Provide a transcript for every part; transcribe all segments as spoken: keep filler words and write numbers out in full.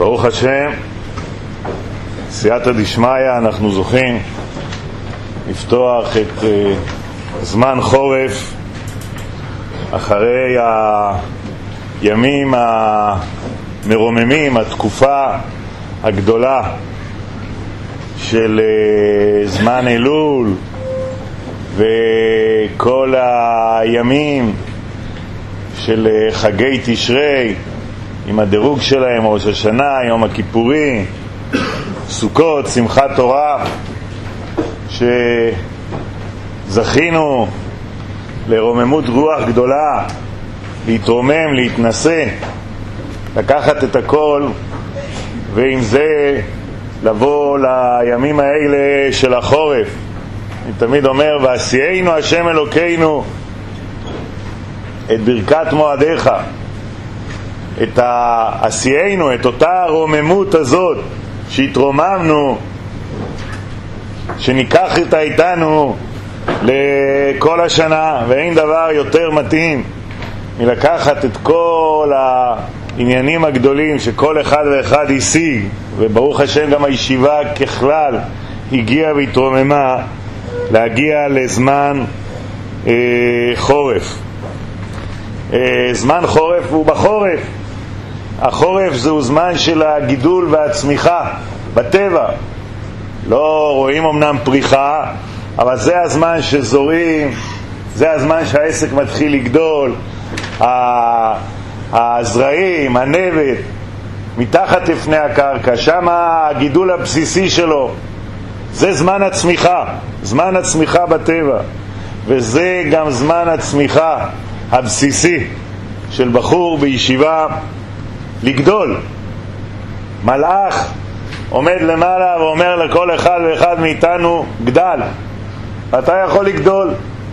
ברוך השם, סייעתא דשמיא, אנחנו זוכים לפתוח את uh, זמן חורף אחרי הימים המרוממים, התקופה הגדולה של uh, זמן אלול וכל הימים של uh, חגי תשרי עם הדירוג שלהם, ראש השנה, יום הכיפורים, סוכות, שמחת תורה, שזכינו לרוממות רוח גדולה, להתרומם, להתנסה, לקחת את הכל, ועם זה לבוא לימים האלה של החורף. אני תמיד אומר, ועשיינו השם אלוקינו את ברכת מועדיך, את העשיינו, את אותה הרוממות הזאת שהתרוממנו, שניקח אותה איתנו לכל השנה, ואין דבר יותר מתאים מלקחת את כל העניינים הגדולים שכל אחד ואחד השיג, וברוך השם גם הישיבה ככלל הגיעה והתרוממה, להגיע לזמן אה, חורף. אה, זמן חורף הוא בחורף. החורף זהו זמן של הגידול והצמיחה בטבע. לא רואים אמנם פריחה, אבל זה הזמן שזורים, זה הזמן שהעסק מתחיל לגדול, הזרעים, הנבט, מתחת לפני הקרקע, שם הגידול הבסיסי שלו. זה זמן הצמיחה, זמן הצמיחה בטבע, וזה גם זמן הצמיחה הבסיסי של בחור בישיבה, לגדול. מלאך עומד למעלה ואומר לכל אחד ואחד מאיתנו, גדל. אתה יכול לגדול.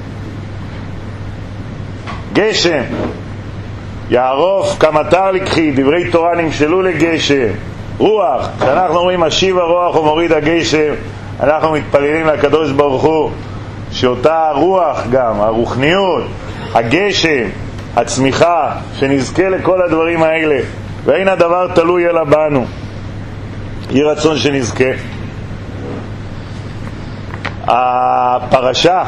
גשם יערוף כמטר לקחי, דברי תורה נמשלו לגשם. רוח, כשאנחנו אומרים משיב הרוח ומוריד הגשם, אנחנו מתפללים לקדוש ברוך הוא שאותה רוח, גם הרוחניות, הגשם, הצמיחה, שנזכה לכל הדברים האלה, ואין הדבר תלוי אלא בנו. יהי רצון שנזכה. הפרשה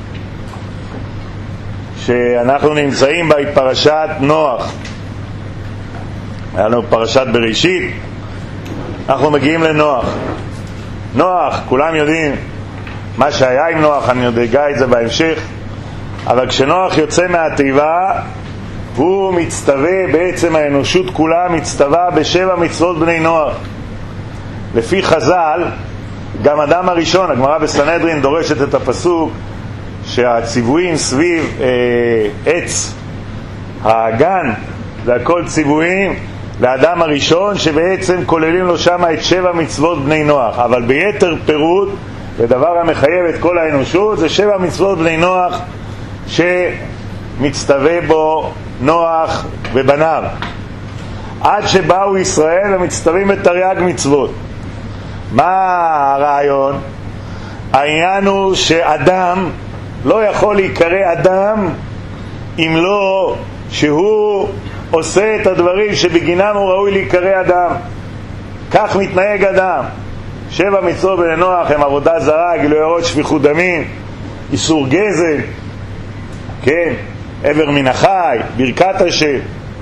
שאנחנו נמצאים בה היא פרשת נוח. היה לנו פרשת בראשית, אנחנו מגיעים לנוח. נוח, כולם יודעים מה שהיה עם נוח, אני עוד אגע את זה בהמשך, אבל כשנוח יוצא מהתיבה הוא מצטווה, בעצם האנושות כולה מצטווה בשבע מצוות בני נוח. לפי חז"ל, גם אדם הראשון, הגמרא בסנהדרין דורשת את הפסוק שהציוויים סביב אה, עץ האגן, זה הכל ציוויים לאדם הראשון, שבעצם כוללים לו שם את שבע מצוות בני נוח. אבל ביתר פירוט, ודבר המחייב את כל האנושות, זה שבע מצוות בני נוח שמצטווה בו נוח ובניו. עד שבאו ישראל ומצטווים בתרי"ג מצוות. מה הרעיון? העניין הוא שאדם לא יכול להיקרא אדם אם לא שהוא עושה את הדברים שבגינם הוא ראוי להיקרא אדם. כך מתנהג אדם. שבע מצוות בני נוח הם עבודה זרה, גילוי עריות, שפיכות דמים, איסור גזל, כן, עבר מן החי, ברכת השם,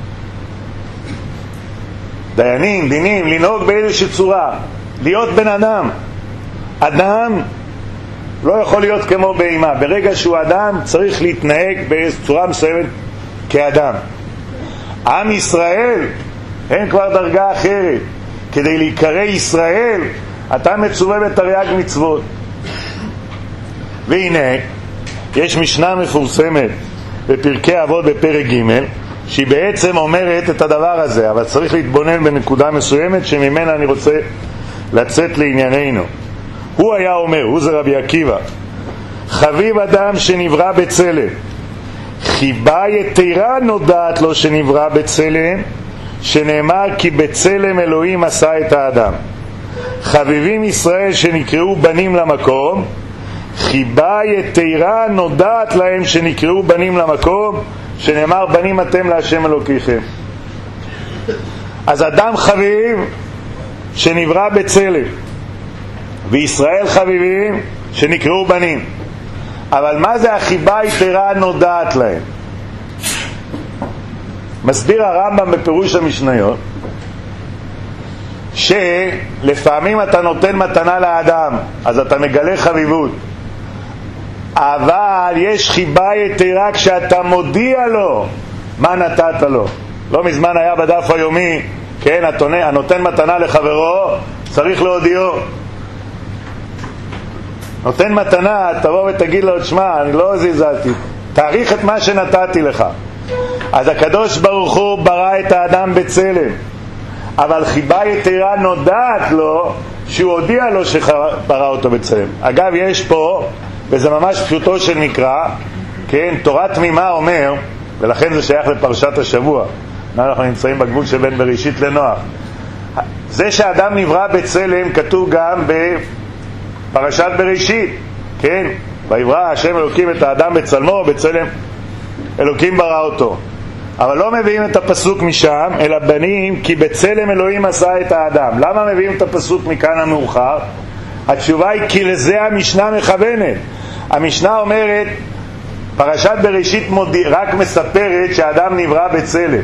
דיינים, דינים, לנהוג באיזושהי צורה, להיות בן אדם. אדם לא יכול להיות כמו בהמה. ברגע שהוא אדם צריך להתנהג בצורה מסוימת כאדם. עם ישראל הם כבר דרגה אחרת. כדי להיקרא ישראל אתה מצווה בתרי"ג מצוות. והנה יש משנה מפורסמת בפרקי אבות בפרק ג' שהיא בעצם אומרת את הדבר הזה, אבל צריך להתבונן בנקודה מסוימת שממנה אני רוצה לצאת לענייננו. הוא היה אומר, הוא זה רבי עקיבא, חביב אדם שנברא בצלם, חיבה יתרה נודעת לו שנברא בצלם, שנאמר כי בצלם אלוהים עשה את האדם. חביבים ישראל שנקראו בנים למקום, חיבה יתרה נודעת להם שנקראו בנים למקום, שנאמר בנים אתם להשם אלוקיכם. אז אדם חביב שנברא בצלם, וישראל חביבים שנקראו בנים. אבל מה זה החיבה היתרה נודעת להם? מסביר הרמב"ם בפירוש המשניות שלפעמים אתה נותן מתנה לאדם, אז אתה מגלה חביבות, אבל יש חיבה יתרה כשאתה מודיע לו מה נתת לו. לא מזמן היה בדף היומי, כן, הנותן מתנה לחברו צריך להודיעו. נותן מתנה, תבוא ותגיד לו, תשמע, אני לא זלזלתי, תאריך את מה שנתתי לך. אז הקדוש ברוך הוא ברא את האדם בצלם, אבל חיבה יתרה נודעת לו שהוא הודיע לו שברא אותו בצלם. אגב, יש פה, וזה ממש פשוטו של מקרא, כן, תורה תמימה אומר, ולכן זה שייך לפרשת השבוע, אנחנו נמצאים בגבול שבין בראשית לנוח. זה שהאדם נברא בצלם כתוב גם בפרשת בראשית, כן, ויברא השם אלוקים את האדם בצלמו, בצלם אלוקים ברא אותו. אבל לא מביאים את הפסוק משם, אלא בנים כי בצלם אלוהים עשה את האדם. למה מביאים את הפסוק מכאן המאוחר? התשובה היא כי לזה המשנה מכוונת. המשנה אומרת, פרשת בראשית מודיע, רק מספרת שהאדם נברא בצלם,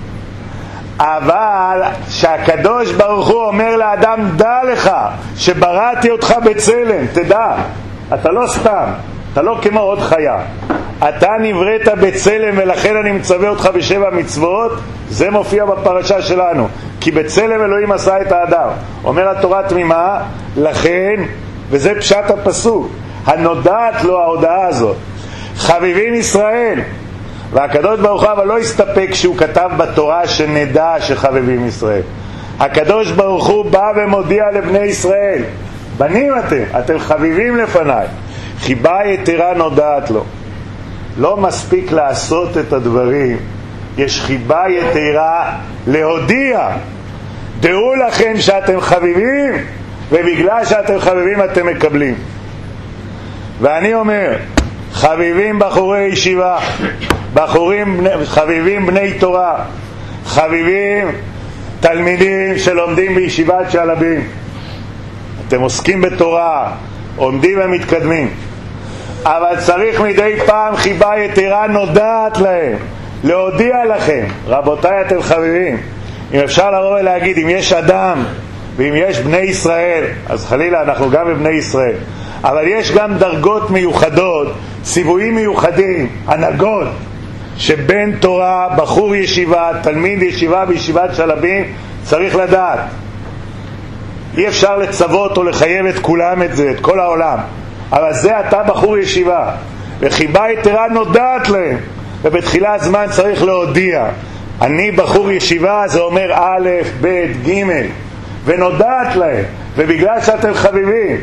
אבל שהקדוש ברוך הוא אומר לאדם, דע לך שבראתי אותך בצלם, תדע, אתה לא סתם, אתה לא כמו עוד חיה, אתה נבראת בצלם, ולכן אני מצווה אותך בשבע מצוות. זה מופיע בפרשה שלנו, כי בצלם אלוהים עשה את האדם. אומר התורה תמימה, לכן, וזה פשט הפסוק, הנודעת לו ההודעה הזאת, חביבים ישראל. והקדוש ברוך הוא אבל לא הסתפק שהוא כתב בתורה שנדע שחביבים ישראל. הקדוש ברוך הוא בא ומודיע לבני ישראל, בנים אתם, אתם חביבים לפניי. חיבה יתרה נודעת לו. לא מספיק לעשות את הדברים, יש חיבה יתרה להודיע, דעו לכם שאתם חביבים, ובגלל שאתם חביבים אתם מקבלים. ואני אומר, חביבים בחורי ישיבה, בחורים חביבים בני תורה, חביבים תלמידים שלומדים בישיבת שלבים, אתם עוסקים בתורה, עומדים ומתקדמים, אבל צריך מדי פעם חיבה יתרה נודעת להם, להודיע לכם, רבותיי אתם חביבים. אם אפשר לבוא ולהגיד, אם יש אדם ואם יש בני ישראל, אז חלילה אנחנו גם בבני ישראל, אבל יש גם דרגות מיוחדות, ציוויים מיוחדים, הנהגות, שבין תורה, בחור ישיבה, תלמיד ישיבה בישיבת שלבים, צריך לדעת. אי אפשר לצוות או לחייב את כולם את זה, את כל העולם, אבל זה אתה בחור ישיבה, וחיבה יתרה נודעת להם, ובתחילת זמן צריך להודיע, אני בחור ישיבה, זה אומר א', ב', ג', ונודעת להם, ובגלל שאתם חביבים.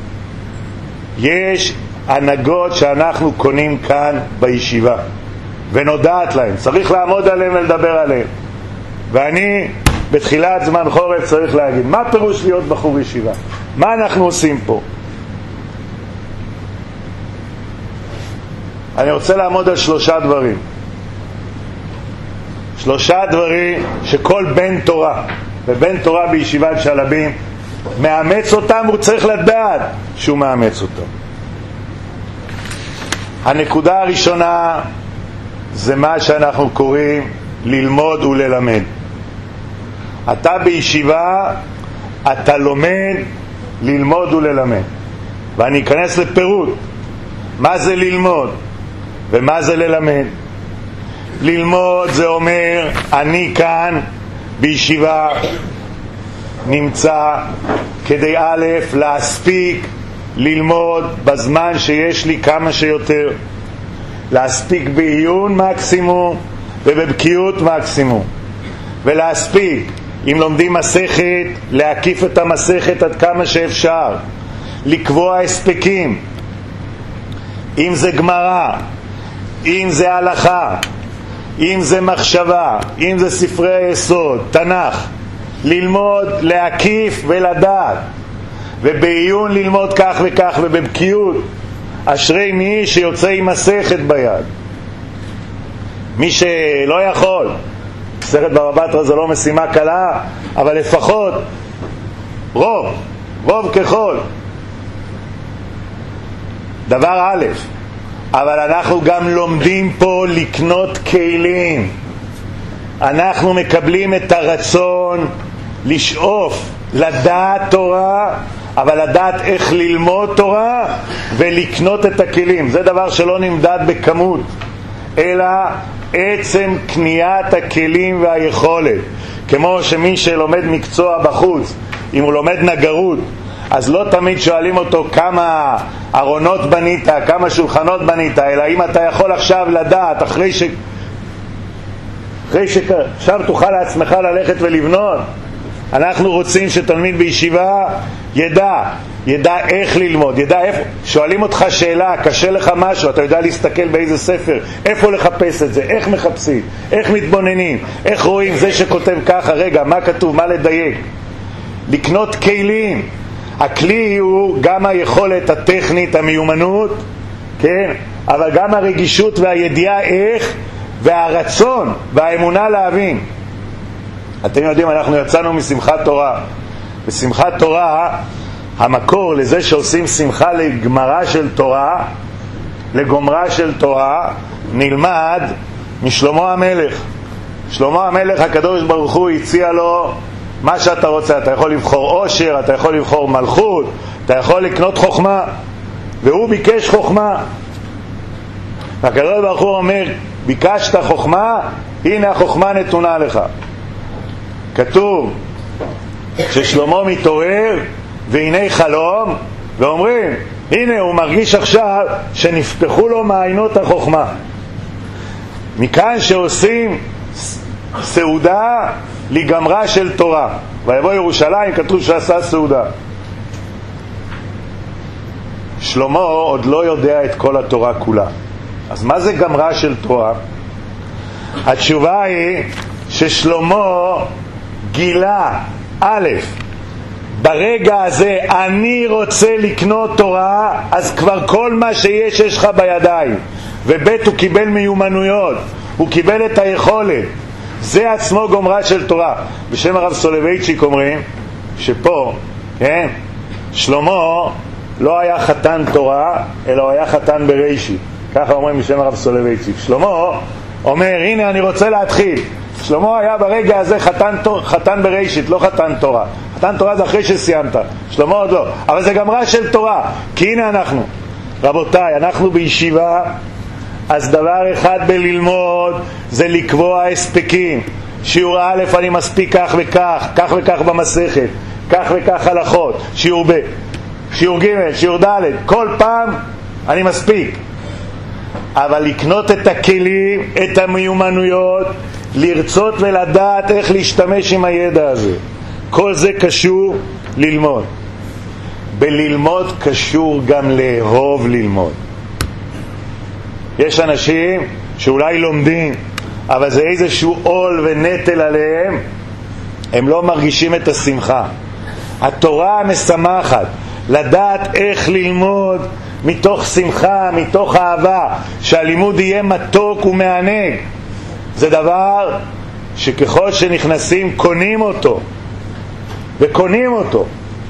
יש הנהגות שאנחנו קונים כאן בישיבה, ונודעת להם, צריך לעמוד עליהם ולדבר עליהם. ואני בתחילת זמן חורף צריך להגיד, מה פירוש להיות בחור ישיבה? מה אנחנו עושים פה? אני רוצה לעמוד על שלושה דברים. שלושה דברים שכל בן תורה, ובן תורה בישיבת שלבים, מאמץ אותם, הוא צריך לדעת שהוא מאמץ אותם. הנקודה הראשונה זה מה שאנחנו קוראים ללמוד וללמד. אתה בישיבה, אתה לומד ללמוד וללמד. ואני אכנס לפירוט. מה זה ללמוד ומה זה ללמד? ללמוד זה אומר, אני כאן בישיבה נמצא כדי א' להספיק ללמוד בזמן שיש לי כמה שיותר, להספיק בעיון מקסימום ובבקיאות מקסימום, ולהספיק אם לומדים מסכת להקיף את המסכת עד כמה שאפשר, לקבוע הספקים, אם זה גמרא, אם זה הלכה, אם זה מחשבה, אם זה ספרי היסוד, תנ"ך, ללמוד להקיף ולדעת, ובעיון ללמוד כך וכך, ובבקיאות אשרי מי שיוצא עם מסכת ביד. מי שלא יכול, מסכת בבא בתרא זה לא משימה קלה, אבל לפחות רוב, רוב ככל. דבר א', אבל אנחנו גם לומדים פה לקנות כלים. אנחנו מקבלים את הרצון לשאוף לדעת תורה, אבל לדעת איך ללמוד תורה ולקנות את הכלים. זה דבר שלא נמדד בכמות, אלא עצם קניית הכלים והיכולת. כמו שמי שלומד מקצוע בחוץ, אם הוא לומד נגרות, אז לא תמיד שואלים אותו כמה ארונות בנית, כמה שולחנות בנית, אלא אם אתה יכול עכשיו לדעת, אחרי ש... אחרי שעכשיו תוכל לעצמך ללכת ולבנות. אנחנו רוצים שתלמיד בישיבה ידע, ידע איך ללמוד, ידע איפה. שואלים אותך שאלה, קשה לך משהו, אתה יודע להסתכל באיזה ספר, איפה לחפש את זה, איך מחפשים, איך מתבוננים, איך רואים, זה שכותב ככה, רגע, מה כתוב, מה לדייק. לקנות כלים. הכלי הוא גם היכולת הטכנית, המיומנות, כן? אבל גם הרגישות והידיעה איך, והרצון והאמונה להבין. אתם יודעים, אנחנו יצאנו משמחת תורה. בשמחת תורה, המקור לזה שעושים שמחה לגמרה של תורה, לגומרה של תורה, נלמד משלמה המלך. שלמה המלך, הקדוש ברוך הוא הציע לו מה שאתה רוצה. אתה יכול לבחור עושר, אתה יכול לבחור מלכות, אתה יכול לקנות חוכמה, והוא ביקש חוכמה. הקדוש ברוך הוא אומר, ביקשת חוכמה, הנה החוכמה נתונה לך. כתוב ששלמה מתעורר והנה חלום, ואומרים, הנה הוא מרגיש עכשיו שנפתחו לו מעיינות החוכמה. מכאן שעושים סעודה לגמרה של תורה. ויבוא ירושלים, כתוב שעשה סעודה. שלמה עוד לא יודע את כל התורה כולה. אז מה זה גמרה של תורה? התשובה היא ששלמה גילה, א', ברגע הזה אני רוצה לקנות תורה, אז כבר כל מה שיש יש לך בידיים. וב' הוא קיבל מיומנויות, הוא קיבל את היכולת. זה עצמו גומרה של תורה. בשם הרב סולובייצ'יק אומרים שפה, כן, שלמה לא היה חתן תורה, אלא הוא היה חתן בראשית. ככה אומרים בשם הרב סולובייצ'יק. שלמה אומר, הנה אני רוצה להתחיל. שלמה היה ברגע הזה חתן, חתן בראשית, לא חתן תורה. חתן תורה זה אחרי שסיימת, שלמה עוד לא. אבל זה גמרה של תורה, כי הנה אנחנו. רבותיי, אנחנו בישיבה, אז דבר אחד בללמוד זה לקבוע הספקים. שיעור א' אני מספיק כך וכך, כך וכך במסכת, כך וכך הלכות. שיעור ב', שיעור ג', שיעור ד', כל פעם אני מספיק. אבל לקנות את הכלים, את המיומנויות, לרצות ולדעת איך להשתמש עם הידע הזה, כל זה קשור ללמוד. בללמוד קשור גם לאהוב ללמוד. יש אנשים שאולי לומדים, אבל זה איזשהו עול ונטל עליהם, הם לא מרגישים את השמחה. התורה משמחת, לדעת איך ללמוד מתוך שמחה, מתוך אהבה, שהלימוד יהיה מתוק ומענג. זה דבר שככל שנכנסים קונים אותו, וקונים אותו.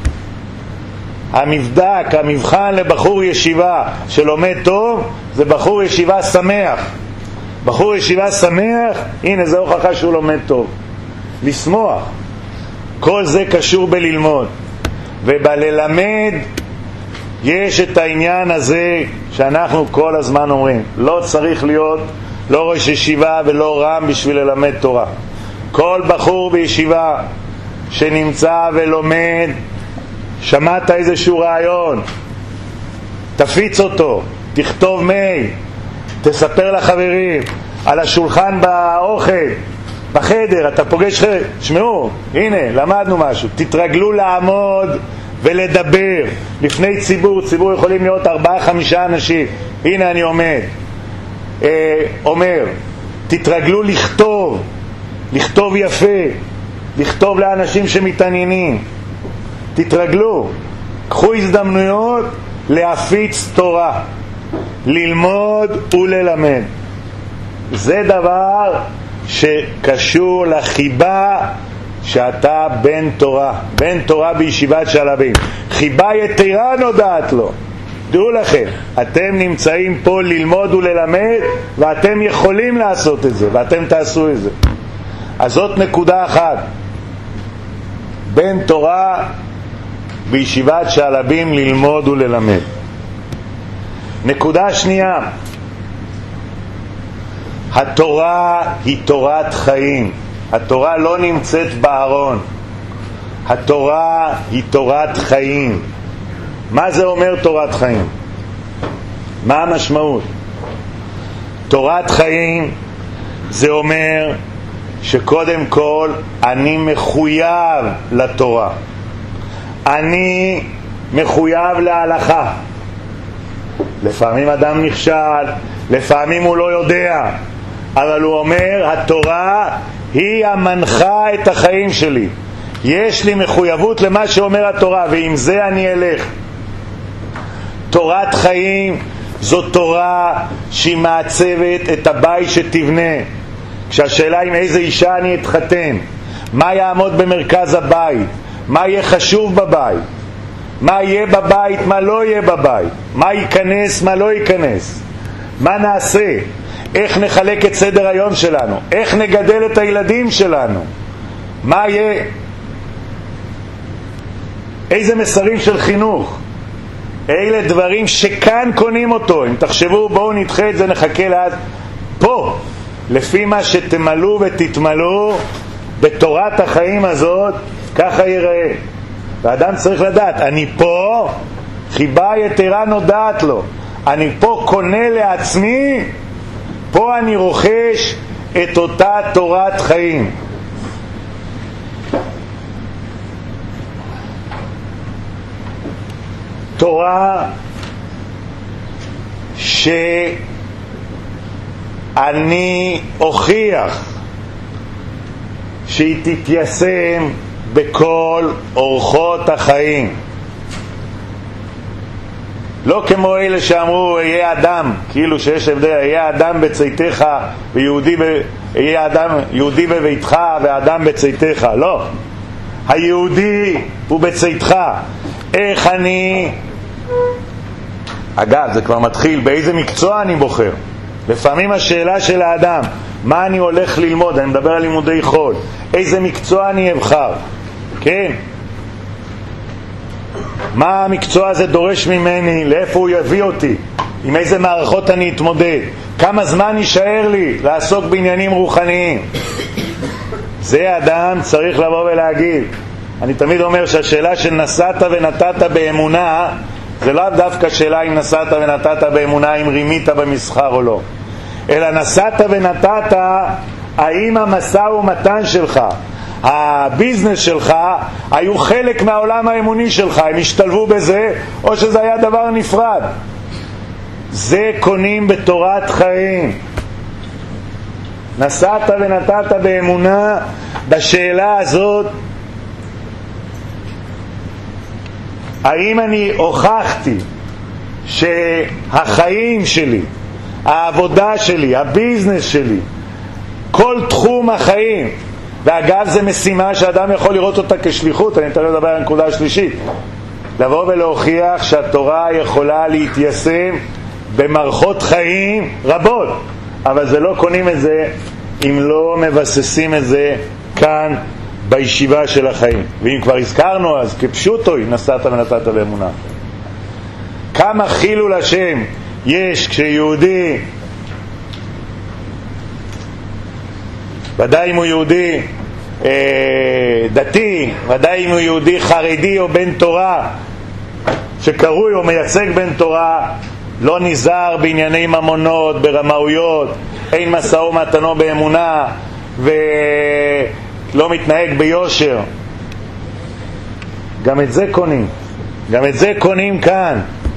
המבדק, המבחן לבחור ישיבה שלומד טוב, זה בחור ישיבה שמח. בחור ישיבה שמח, הנה זה הוכחה שהוא לומד טוב. לשמוח. כל זה קשור בללמוד. ובללמד יש את העניין הזה שאנחנו כל הזמן אומרים, לא צריך להיות לא ראש ישיבה ולא רם בשביל ללמד תורה. כל בחור בישיבה שנמצא ולומד, שמעת איזשהו רעיון, תפיץ אותו, תכתוב מייל, תספר לחברים, על השולחן באוכל, בחדר, אתה פוגש חדר, שמעו, הנה, למדנו משהו. תתרגלו לעמוד ולדבר לפני ציבור. ציבור יכולים להיות ארבעה, חמישה אנשים. הנה אני עומד, אה, אומר, תתרגלו לכתוב, לכתוב יפה, לכתוב לאנשים שמתעניינים. תתרגלו, קחו הזדמנויות להפיץ תורה, ללמוד וללמד. זה דבר שקשור לחיבה שאתה בן תורה, בן תורה בישיבת שלבים. חיבה יתרה נודעת לו. דעו לכם, אתם נמצאים פה ללמוד וללמד, ואתם יכולים לעשות את זה, ואתם תעשו את זה. אז זאת נקודה אחת. בן תורה בישיבת שלבים ללמוד וללמד. נקודה שנייה, התורה היא תורת חיים. התורה לא נמצאת בארון. התורה היא תורת חיים. מה זה אומר תורת חיים? מה המשמעות? תורת חיים זה אומר שקודם כל אני מחויב לתורה. אני מחויב להלכה. לפעמים אדם נכשל, לפעמים הוא לא יודע, אבל הוא אומר התורה היא המנחה את החיים שלי. יש לי מחויבות למה שאומר התורה, ועם זה אני אלך. תורת חיים זו תורה שהיא מעצבת את הבית שתבנה. כשהשאלה עם איזה אישה אני אתחתן, מה יעמוד במרכז הבית, מה יהיה חשוב בבית, מה יהיה בבית, מה לא יהיה בבית, מה ייכנס, מה לא ייכנס, מה נעשה, איך נחלק את סדר היום שלנו, איך נגדל את הילדים שלנו, מה יהיה, איזה מסרים של חינוך. אלה דברים שכאן קונים אותו. אם תחשבו, בואו נדחה את זה, נחכה לעד פה, לפי מה שתמלאו ותתמלאו בתורת החיים הזאת, ככה ייראה. והאדם צריך לדעת, אני פה, חיבה יתרה נודעת לו, אני פה קונה לעצמי, פה אני רוכש את אותה תורת חיים. תורה שאני אוכיח שהיא תתיישם בכל אורחות החיים. לא כמו אלה שאמרו יהיה אדם, כאילו שיש הבדל, יהיה אדם בצאתך ויהודי ב... יהיה אדם יהודי בביתך ואדם בצאתך. לא, היהודי הוא בצאתך. איך אני, אגב זה כבר מתחיל באיזה מקצוע אני בוחר. לפעמים השאלה של האדם, מה אני הולך ללמוד, אני מדבר על לימודי חול, איזה מקצוע אני אבחר, כן, מה המקצוע הזה דורש ממני, לאיפה הוא יביא אותי, עם איזה מערכות אני אתמודד, כמה זמן יישאר לי לעסוק בעניינים רוחניים. זה אדם צריך לבוא ולהגיד. אני תמיד אומר שהשאלה של נסעת ונתת באמונה זה לא דווקא שאלה אם נסעת ונתת באמונה, אם רימית במסחר או לא, אלא נסעת ונתת האם המשא ומתן שלך, הביזנס שלך, היו חלק מהעולם האמוני שלך, הם השתלבו בזה, או שזה היה דבר נפרד. זה קונים בתורת חיים. נסעת ונתת באמונה. בשאלה הזאת, האם אני הוכחתי שהחיים שלי, העבודה שלי, הביזנס שלי, כל תחום החיים, ואגב זה משימה שאדם יכול לראות אותה כשליחות, אני אתן לדבר על הנקודה השלישית, לבוא ולהוכיח שהתורה יכולה להתיישם במערכות חיים רבות, אבל זה לא קונים את זה אם לא מבססים את זה כאן בישיבה של החיים. ואם כבר הזכרנו, אז כפשוטו נסעת ונתת באמונה. כמה חילול השם יש כשיהודי, ודאי אם הוא יהודי אה, דתי, ודאי אם הוא יהודי חרדי או בן תורה שקרוי או מייצג בן תורה, לא נזהר בענייני ממונות, ברמאויות, אין משא ומתנו באמונה ולא מתנהג ביושר. גם את זה קונים, גם את זה קונים כאן.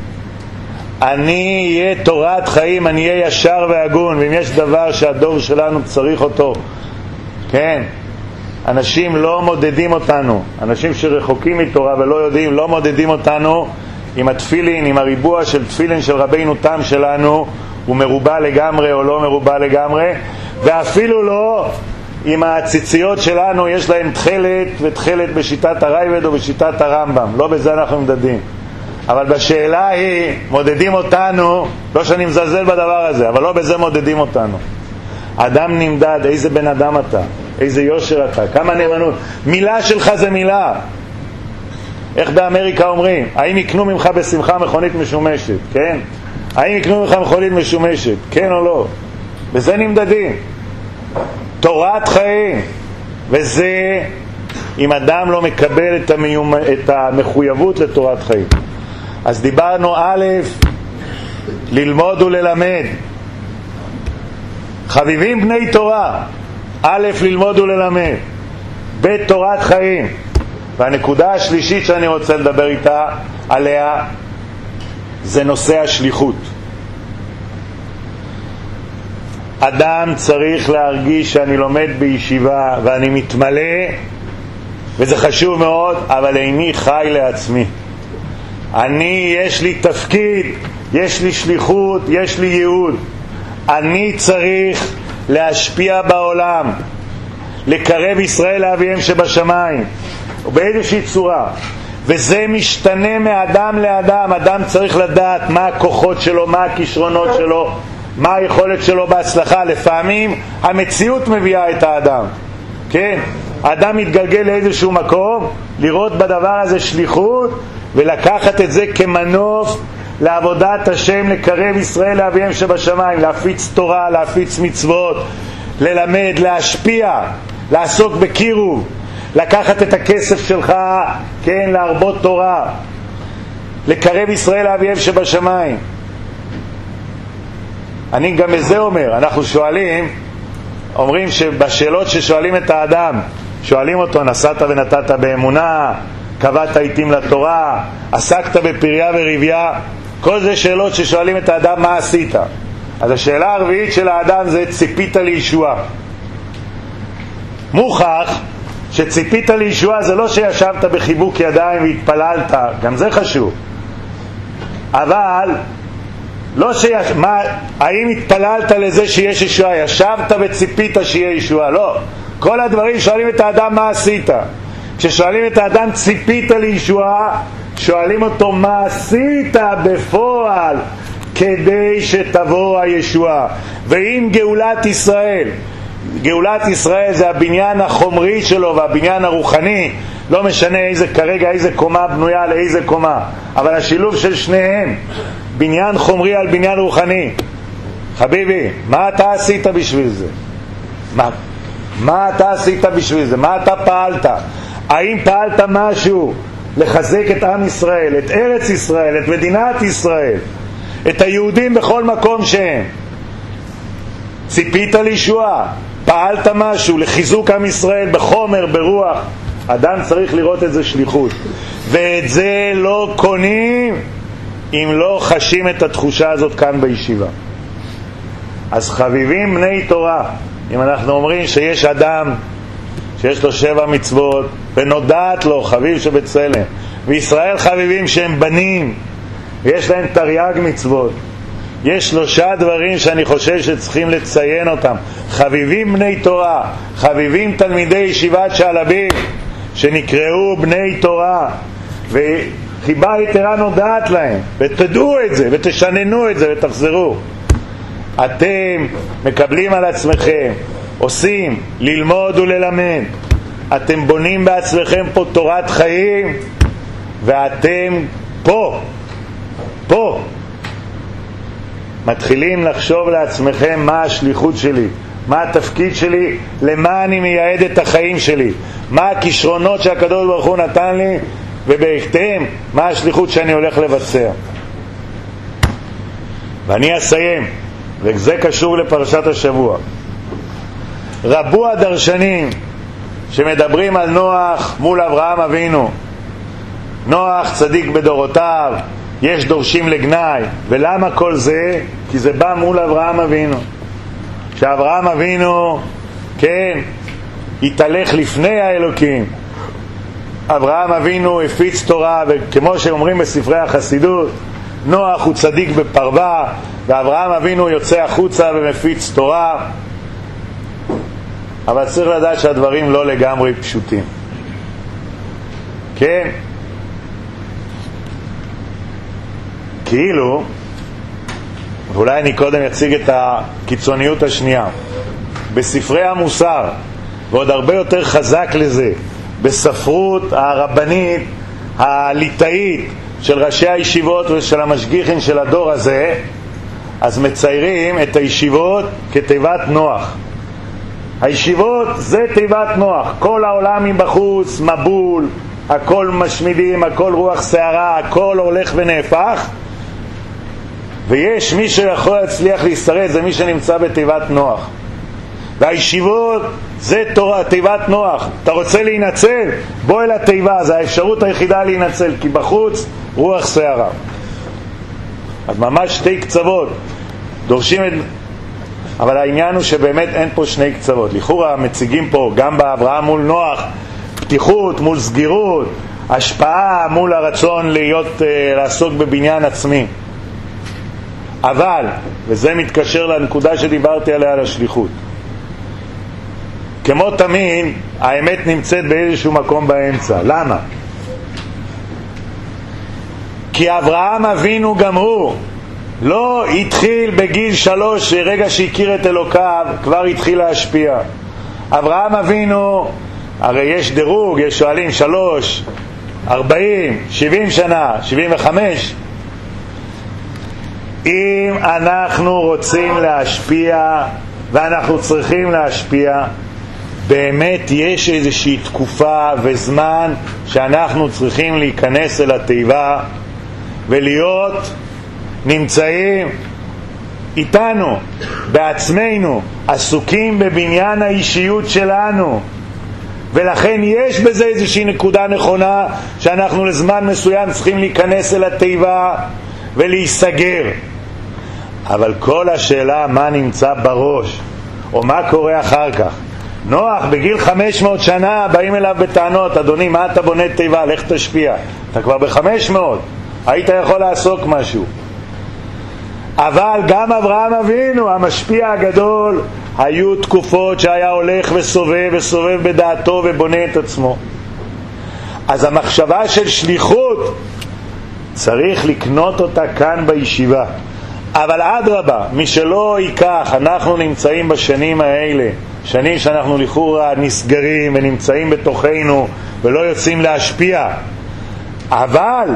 אני אהיה תורת חיים, אני אהיה ישר והגון. ואם יש דבר שהדור שלנו צריך אותו, כן, אנשים לא מודדים אותנו, אנשים שרחוקים מתורה ולא יודעים, לא מודדים אותנו עם התפילין, עם הריבוע של תפילין של רבינו תם שלנו, הוא מרובה לגמרי או לא מרובה לגמרי, ואפילו לא עם הציציות שלנו יש להם תחלת ותחלת בשיטת הרייבד או בשיטת הרמב"ם, לא בזה אנחנו מדדים. אבל בשאלה היא, מודדים אותנו, לא שאני מזלזל בדבר הזה, אבל לא בזה מודדים אותנו. אדם נמדד, איזה בן אדם אתה, איזה יושר אתה, כמה נאמנות. מילה שלך זה מילה. איך באמריקה אומרים? האם יקנו ממך בשמחה מכונית משומשת? כן? האם יקנו ממך מכונית משומשת? כן או לא? בזה נמדדים. תורת חיים. וזה, אם אדם לא מקבל את, המיומ... את המחויבות לתורת חיים. אז דיברנו א', ללמוד וללמד. חביבים בני תורה. א', ללמוד וללמד. ב', תורת חיים. והנקודה השלישית שאני רוצה לדבר איתה עליה זה נושא השליחות. אדם צריך להרגיש שאני לומד בישיבה ואני מתמלא, וזה חשוב מאוד, אבל איני חי לעצמי. אני, יש לי תפקיד, יש לי שליחות, יש לי ייעוד. אני צריך להשפיע בעולם, לקרב ישראל לאביהם שבשמיים, באיזושהי צורה. וזה משתנה מאדם לאדם. אדם צריך לדעת מה הכוחות שלו, מה הכישרונות שלו, מה היכולת שלו בהצלחה. לפעמים המציאות מביאה את האדם, כן? האדם מתגלגל לאיזשהו מקום, לראות בדבר הזה שליחות ולקחת את זה כמנוף לעבודת השם, לקרב ישראל לאביהם שבשמיים, להפיץ תורה, להפיץ מצוות, ללמד, להשפיע, לעסוק בקירוב, לקחת את הכסף שלך, כן, להרבות תורה, לקרב ישראל לאביהם שבשמיים. אני גם בזה אומר, אנחנו שואלים, אומרים שבשאלות ששואלים את האדם, שואלים אותו, נסעת ונתת באמונה, קבעת עיתים לתורה, עסקת בפריה ורביה, כל זה שאלות ששואלים את האדם, מה עשית? אז השאלה הרביעית של האדם זה, ציפית לישועה. מוכח שציפית לישועה זה לא שישבת בחיבוק ידיים והתפללת, גם זה חשוב, אבל לא שיש, מה, האם התפללת לזה שיש ישועה? ישבת וציפית שיהיה ישועה? לא. כל הדברים שואלים את האדם מה עשית. כששואלים את האדם ציפית לישועה, שואלים אותו מה עשית בפועל כדי שתבוא הישועה. ואם גאולת ישראל, גאולת ישראל זה הבניין החומרי שלו והבניין הרוחני, לא משנה איזה, כרגע איזה קומה בנויה על איזה קומה, אבל השילוב של שניהם, בניין חומרי על בניין רוחני. חביבי, מה אתה עשית בשביל זה? מה, מה אתה עשית בשביל זה? מה אתה פעלת? האם פעלת משהו לחזק את עם ישראל, את ארץ ישראל, את מדינת ישראל, את היהודים בכל מקום שהם? ציפית לישועה? פעלת משהו לחיזוק עם ישראל בחומר, ברוח? אדם צריך לראות את זה שליחות, ואת זה לא קונים אם לא חשים את התחושה הזאת כאן בישיבה. אז חביבים בני תורה, אם אנחנו אומרים שיש אדם שיש לו שבע מצוות ונודעת לו חביב שבצלם, וישראל חביבים שהם בנים ויש להם תרי"ג מצוות, יש שלושה דברים שאני חושב שצריכים לציין אותם. חביבים בני תורה, חביבים תלמידי ישיבת שעלבים שנקראו בני תורה, וחיבה יתרה נודעת להם, ותדעו את זה ותשננו את זה ותחזרו. אתם מקבלים על עצמכם, עושים ללמוד וללמד, אתם בונים בעצמכם פה תורת חיים, ואתם פה פה מתחילים לחשוב לעצמכם מה השליחות שלי, מה התפקיד שלי, למה אני מייעד את החיים שלי, מה הכישרונות שהקדוש ברוך הוא נתן לי, ובהתאם מה השליחות שאני הולך לבצע. ואני אסיים, וזה קשור לפרשת השבוע. רבו הדרשנים שמדברים על נוח מול אברהם אבינו. נוח צדיק בדורותיו, יש דורשים לגנאי. ולמה כל זה? כי זה בא מול אברהם אבינו. שאברהם אבינו, כן, התהלך לפני האלוקים. אברהם אבינו הפיץ תורה, וכמו שאומרים בספרי החסידות, נוח הוא צדיק בפרווה, ואברהם אבינו יוצא החוצה ומפיץ תורה. אבל צריך לדעת שהדברים לא לגמרי פשוטים. כן? כאילו, ואולי אני קודם אציג את הקיצוניות השנייה. בספרי המוסר, ועוד הרבה יותר חזק לזה, בספרות הרבנית, הליטאית, של ראשי הישיבות ושל המשגיחים של הדור הזה, אז מציירים את הישיבות כתיבת נוח. הישיבות זה תיבת נוח. כל העולם מבחוץ, מבול, הכל משמידים, הכל רוח שערה, הכל הולך ונהפך. ויש מי שיכול להצליח להשתרד, זה מי שנמצא בתיבת נוח. והישיבות זה תורה, תיבת נוח. אתה רוצה להינצל? בוא אל התיבה, זה האפשרות היחידה להינצל, כי בחוץ רוח שערה. אז ממש שתי קצוות דורשים את... אבל העניין הוא שבאמת אין פה שני קצוות. לכאורה מציגים פה גם באברהם מול נוח פתיחות מול סגירות, השפעה מול הרצון להיות, לעסוק בבניין עצמי. אבל, וזה מתקשר לנקודה שדיברתי עליה על השליחות, כמו תמיד האמת נמצאת באיזשהו מקום באמצע. למה? כי אברהם אבינו גם הוא לא התחיל בגיל שלוש, רגע שהכיר את אלוקיו כבר התחיל להשפיע. אברהם אבינו, הרי יש דירוג, יש שואלים שלוש, ארבעים, שבעים שנה, שבעים וחמש. אם אנחנו רוצים להשפיע, ואנחנו צריכים להשפיע, באמת יש איזושהי תקופה וזמן שאנחנו צריכים להיכנס אל התיבה ולהיות נמצאים איתנו, בעצמנו, עסוקים בבניין האישיות שלנו. ולכן יש בזה איזושהי נקודה נכונה שאנחנו לזמן מסוים צריכים להיכנס אל התיבה ולהיסגר. אבל כל השאלה מה נמצא בראש או מה קורה אחר כך. נוח בגיל חמש מאות שנה באים אליו בטענות, אדוני מה אתה בונה תיבה, לך תשפיע. אתה כבר בחמש מאות, היית יכול לעסוק משהו. אבל גם אברהם אבינו המשפיע הגדול, היו תקופות שהיה הולך וסובב וסובב בדעתו ובונה את עצמו. אז המחשבה של שליחות צריך לקנות אותה כאן בישיבה. אבל אדרבה, מי שלא ייקח, אנחנו נמצאים בשנים האלה, שנים שאנחנו לכאורה נסגרים ונמצאים בתוכנו ולא יוצאים להשפיע, אבל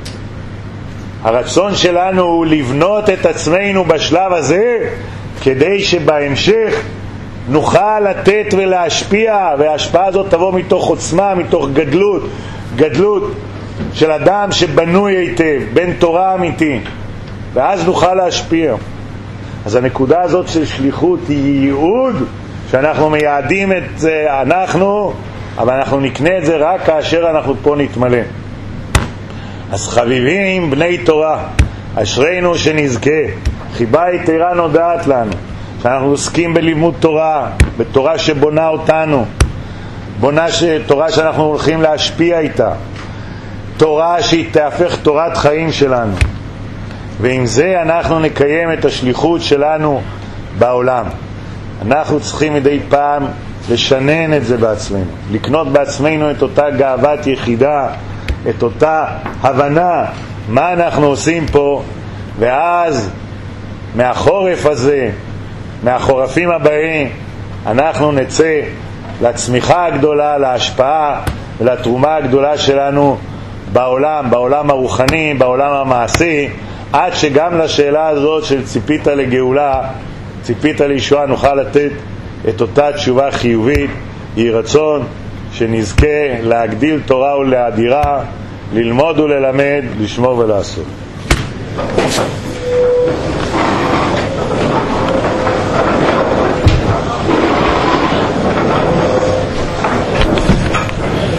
הרצון שלנו הוא לבנות את עצמנו בשלב הזה כדי שבהמשך נוכל לתת ולהשפיע, וההשפעה הזאת תבוא מתוך עוצמה, מתוך גדלות, גדלות של אדם שבנוי היטב, בן תורה אמיתי, ואז נוכל להשפיע. אז הנקודה הזאת של שליחות היא ייעוד שאנחנו מייעדים את זה אנחנו, אבל אנחנו נקנה את זה רק כאשר אנחנו פה נתמלא. אז חביבים בני תורה, אשרינו שנזכה, חיבה יתרה נודעת לנו, שאנחנו עוסקים בלימוד תורה, בתורה שבונה אותנו, בונה ש... תורה שאנחנו הולכים להשפיע איתה, תורה שהיא תהפך תורת חיים שלנו, ועם זה אנחנו נקיים את השליחות שלנו בעולם. אנחנו צריכים מדי פעם לשנן את זה בעצמנו, לקנות בעצמנו את אותה גאוות יחידה, את אותה הבנה מה אנחנו עושים פה, ואז מהחורף הזה, מהחורפים הבאים, אנחנו נצא לצמיחה הגדולה, להשפעה ולתרומה הגדולה שלנו בעולם, בעולם הרוחני, בעולם המעשי, עד שגם לשאלה הזאת של ציפית לגאולה, ציפית לישועה, נוכל לתת את אותה תשובה חיובית. יהי רצון שנזכה להגדיל תורה ולהאדירה, ללמוד וללמד, לשמור ולעשות.